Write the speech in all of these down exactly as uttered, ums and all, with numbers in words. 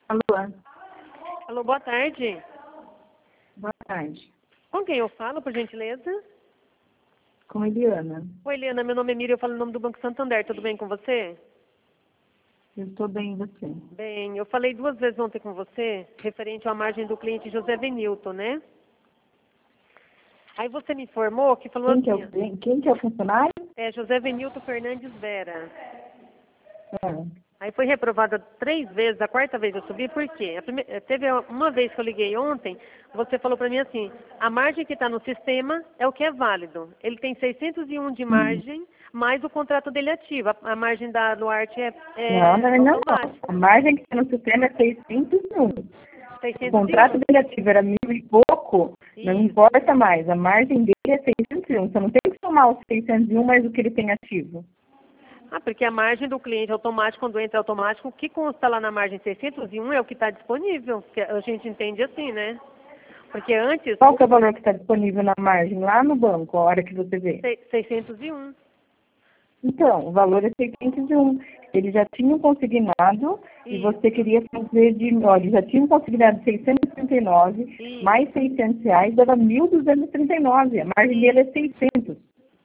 Alô? Alô, boa tarde. Boa tarde. Com quem eu falo, por gentileza? Com Eliana. Oi, Eliana, meu nome é Miriam, eu falo em nome do Banco Santander, tudo bem com você? Eu estou bem, e você? Bem, eu falei duas vezes ontem com você, referente à margem do cliente José Venilton, né? Aí você me informou que falou Quem que é assim, o, quem que é o funcionário? é José Venilton Fernandes Vera. É. Aí foi reprovada três vezes, a quarta vez eu subi, por quê? A prime... Teve uma vez que eu liguei ontem, você falou para mim assim, a margem que está no sistema é o que é válido. Ele tem seiscentos e um de margem, mais o contrato dele ativa. A margem da Luarte é, é Não, não, não, não. automática. A margem que está no sistema é seiscentos e um. O seiscentos e contrato um. dele ativo era mil e pouco, não Isso. importa mais. A margem dele é seiscentos e um. Você não tem que somar os seiscentos e um mais o que ele tem ativo. Ah, porque a margem do cliente automático, quando entra automático, o que consta lá na margem seiscentos e um é o que está disponível. Porque a gente entende assim, né? Porque antes, Qual que é o valor que está disponível na margem lá no banco, a hora que você vê? seiscentos e um. Então, o valor é seiscentos e um. Eles já tinham consignado e Isso. você queria fazer de... Olha, eles já tinham consignado seiscentos e trinta e nove, Isso. mais seiscentos reais, dava mil duzentos e trinta e nove. A margem dele é seiscentos.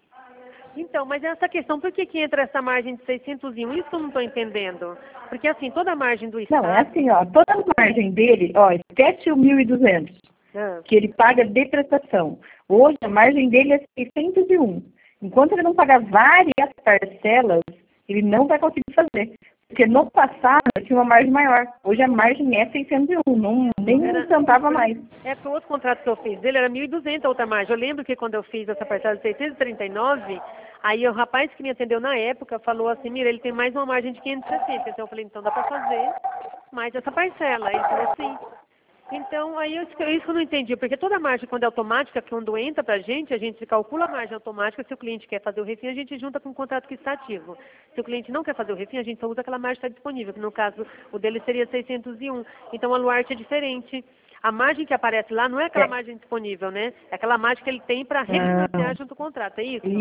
Então, mas essa questão, por que que entra essa margem de seiscentos e um? Isso que eu não estou entendendo. Porque, assim, toda a margem do Não, é Estado... assim, ó, toda a margem dele, ó, esquece o mil e duzentos, Ah, que ele paga de prestação. Hoje a margem dele é seiscentos e um. Enquanto ele não pagar várias parcelas, ele não vai conseguir fazer. Porque no passado tinha uma margem maior. Hoje a margem é seiscentos e um, não, nem era, um centavo a mais. é que o outro contrato que eu fiz dele era mil e duzentos a outra margem. Eu lembro que quando eu fiz essa parcela de seiscentos e trinta e nove, aí o rapaz que me atendeu na época falou assim, mira, ele tem mais uma margem de quinhentos e sessenta. Então eu falei, então dá para fazer mais essa parcela. Aí ele falou, sim. Então, aí eu, isso que eu não entendi, porque toda margem, quando é automática, quando entra para a gente, a gente calcula a margem automática. Se o cliente quer fazer o refim, a gente junta com o contrato que está ativo. Se o cliente não quer fazer o refim, a gente só usa aquela margem que está disponível, que no caso, o dele seria seiscentos e um. Então, a Luarte é diferente. A margem que aparece lá não é aquela É. margem disponível, né? É aquela margem que ele tem para Não. refinanciar junto com o contrato, é isso?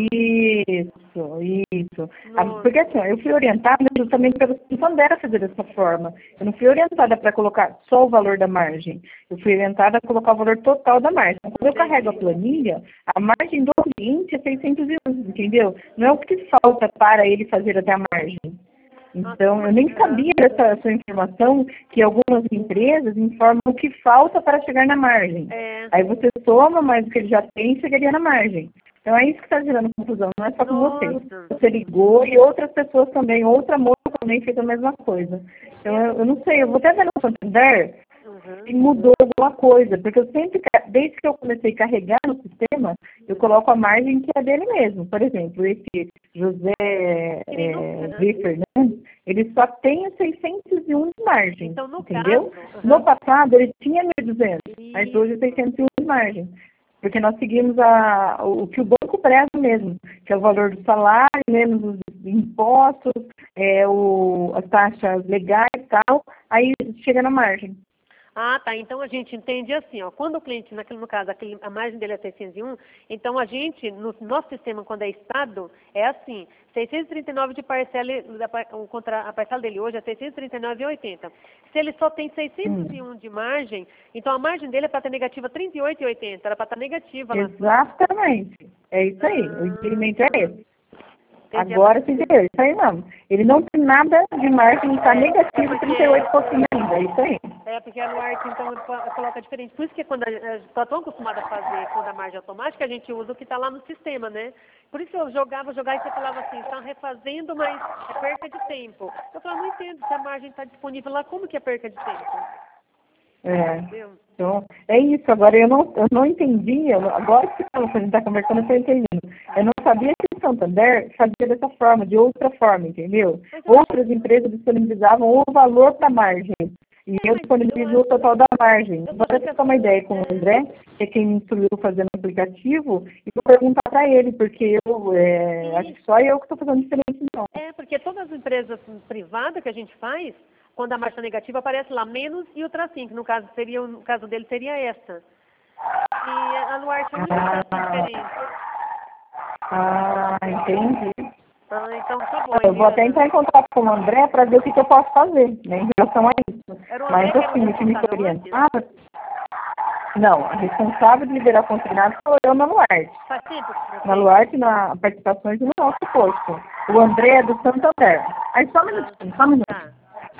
Isso, isso. Ah, Nossa. porque assim, ó, eu fui orientada justamente pelo Santander a fazer dessa forma. Eu não fui orientada para colocar só o valor da margem. Eu fui orientada a colocar o valor total da margem. Então, quando eu carrego a planilha, a margem do cliente é seiscentos e um, entendeu? Não é o que falta para ele fazer até a margem. Então, eu nem sabia dessa sua informação, que algumas empresas informam o que falta para chegar na margem. É. Aí você soma mais o que ele já tem e chegaria na margem. Então, é isso que está gerando confusão, não é só com você. Nossa. Você ligou e outras pessoas também, outra moça também fez a mesma coisa. Então, eu, eu não sei, eu vou até ver no Santander Uhum. se mudou alguma coisa, porque eu sempre, ca- desde que eu comecei a carregar no sistema, eu coloco a margem que é dele mesmo. Por exemplo, esse José Que nem no- é, Uhum. V. Fernandes, ele só tem os seiscentos e um de margem, Então, no entendeu? caso... No Uhum. passado, ele tinha mil e duzentos, mas Isso. hoje é seiscentos e um de margem. Porque nós seguimos a, o que o banco preza mesmo, que é o valor do salário, menos os impostos, é, o, as taxas legais e tal, aí chega na margem. Ah, tá. Então a gente entende assim, ó. Quando o cliente, naquele, no caso, aquele, a margem dele é seiscentos e um, então a gente, no nosso sistema, quando é Estado, é assim, seiscentos e trinta e nove de parcela, da par- o contra, a parcela dele hoje é seiscentos e trinta e nove vírgula oitenta. Se ele só tem seiscentos e um de margem, então a margem dele é para estar negativa trinta e oito vírgula oitenta, era para estar negativa lá. Exatamente. É isso aí. O impedimento é esse. Entendi. Agora você entendeu. Isso aí não. Ele não tem nada de margem, está negativo trinta e oito por cento ainda. É isso aí. É, porque a Luarte, então, ele co- coloca diferente. Por isso que quando a gente está tão acostumada a fazer quando a margem é automática, a gente usa o que está lá no sistema, né? Por isso eu jogava, jogava e você falava assim, está refazendo, mas é perca de tempo. Eu falava, não entendo, se a margem está disponível lá, como que é perca de tempo? É. Entendeu? Então, é isso. Agora, eu não, eu não entendi. eu não- agora que a gente está conversando, eu estou entendendo. Eu não sabia que o Santander fazia dessa forma, de outra forma, entendeu? Mas eu acho, Outras empresas disponibilizavam o valor da margem. E eu disponibilizo o total da margem. Vou até trocar uma ideia com o André, que é quem me instruiu fazendo o aplicativo, e vou perguntar para ele, porque eu é, acho que só eu que estou fazendo diferente, não. é, porque todas as empresas privadas que a gente faz, quando a marcha negativa aparece lá menos e o tracinho, que no caso seria, no caso dele seria essa. E a Luarte é a única que é Ah, diferente. ah, entendi. Ah, então tá bom, Eu vou até Eliana. entrar em contato com o André para ver o que, que eu posso fazer, né, em relação a isso. Era o André Mas que era o assim, o que me responsável antes? orientava. Não, a responsável de liberar consignado sou eu na Luarte. Faz tempo que você... Na Luarte, na participações no nosso posto. O André é do Santander. Aí só um minutinho, só um minutinho. Tá.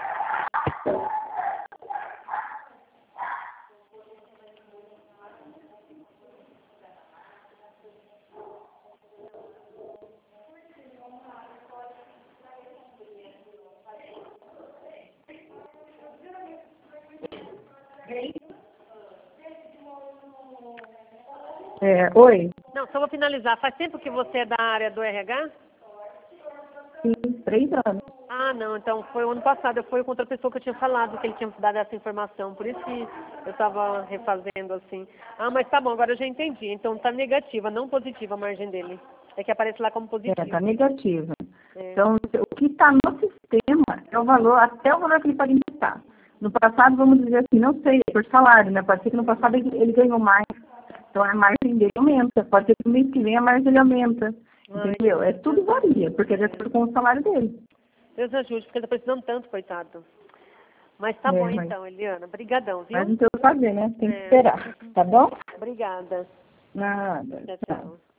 É, oi? Não, só vou finalizar. Faz tempo que você é da área do R H? Sim, três anos. Ah, não. Então foi o ano passado. Eu fui com outra pessoa que eu tinha falado que ele tinha dado essa informação. Por isso que eu estava refazendo assim. Ah, mas tá bom. Agora eu já entendi. Então tá negativa, não positiva a margem dele. É que aparece lá como É, positiva. tá negativa. É. Então, o que está no sistema é o valor, até o valor que ele pode emprestar. No passado, vamos dizer assim, não sei, é por salário, né? Pode ser que no passado ele, ele ganhou mais. Então a margem dele aumenta. Pode ser que no mês que vem a margem dele aumenta. Ai, Entendeu? É tudo varia, porque é de acordo com o salário dele. Deus ajude, porque ele tá precisando tanto, coitado. Mas tá É, bom mas, então, Eliana. Obrigadão, viu? mas não tem o que fazer, né? Tem que É. esperar. Tá bom? Obrigada. Nada. Tchau, Tchau. tchau.